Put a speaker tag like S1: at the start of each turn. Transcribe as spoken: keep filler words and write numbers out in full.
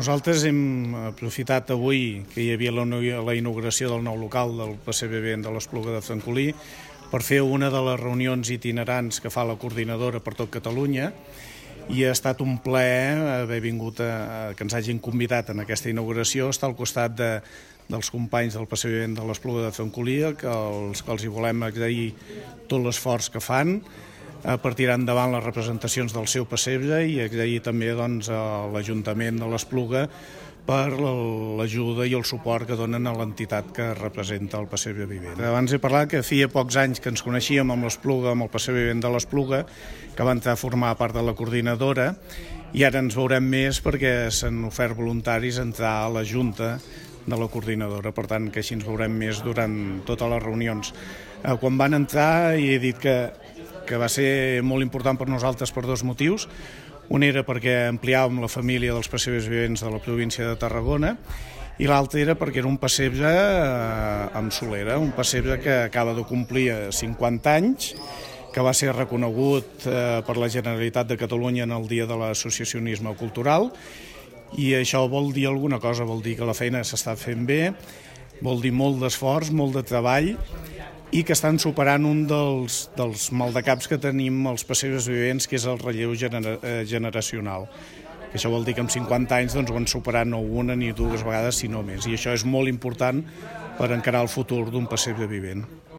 S1: Nosaltres hem aprofitat avui que hi havia la, la inauguració del nou local del pessebre vivent de l'Espluga de Francolí per fer una de les reunions itinerants que fa la coordinadora per tot Catalunya, i ha estat un plaer haver vingut a, que ens hagin convidat en aquesta inauguració, estar al costat de, dels companys del pessebre vivent de l'Espluga de Francolí, que els, que els hi volem agrair tot l'esforç que fan per tirar endavant les representacions del seu pessebre, i agrair també doncs, a l'Ajuntament de l'Espluga per l'ajuda i el suport que donen a l'entitat que representa el pessebre vivent. Abans he parlat que feia pocs anys que ens coneixíem amb l'Espluga, amb el pessebre vivent de l'Espluga, que va entrar a formar part de la coordinadora, i ara ens veurem més perquè s'han ofert voluntaris a entrar a la Junta de la coordinadora, per tant que així ens veurem més durant totes les reunions. Quan van entrar he dit que que va ser molt important per nosaltres per dos motius. Un era perquè ampliàvem la família dels pessebres vivents de la província de Tarragona, i l'altre era perquè era un pessebre amb solera, un pessebre que acaba de complir cinquanta anys, que va ser reconegut per la Generalitat de Catalunya en el Dia de l'Associacionisme Cultural, i això vol dir alguna cosa, vol dir que la feina s'està fent bé, vol dir molt d'esforç, molt de treball, i que estan superant un dels, dels maldecaps que tenim els pessebres vivents, que és el relleu genera, generacional. Que això vol dir que en cinquanta anys doncs, ho han superat no una ni dues vegades, sinó més. I això és molt important per encarar el futur d'un pessebre vivent.